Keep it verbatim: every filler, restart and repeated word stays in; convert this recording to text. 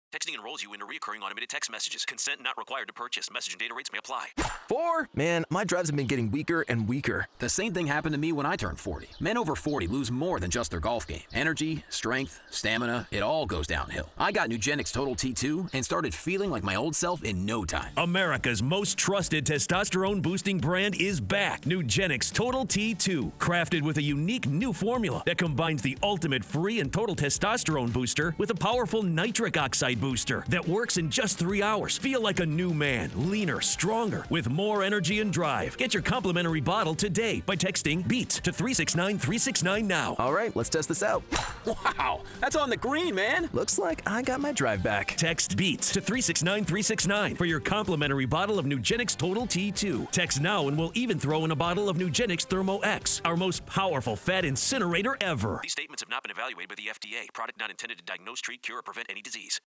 Texting enrolls you into recurring automated text messages. Consent not required to purchase. Message and data rates may apply. Four? Man, my drives have been getting weaker and weaker. The same thing happened to me when I turned forty. Men over forty lose more than just their golf game. Energy, strength, stamina, it all goes downhill. I got Nugenix Total T two and started feeling like my old self in no time. America's most trusted testosterone-boosting brand is back. Nugenix Total T two. Crafted with a unique new formula that combines the ultimate free and total testosterone booster with a powerful nitric oxide booster that works in just three hours. Feel like a new man, leaner, stronger, with more energy and drive. Get your complimentary bottle today by texting BEATS to three six nine three six nine now. All right, let's test this out. Wow, that's on the green, man. Looks like I got my drive back. Text BEATS to three six nine three six nine for your complimentary bottle of Nugenix Total T two. Text now and we'll even throw in a bottle of Nugenix Thermo X, our most powerful fat incinerator ever. These statements have not been evaluated by the F D A. Product not intended to diagnose, treat, cure, or prevent any disease.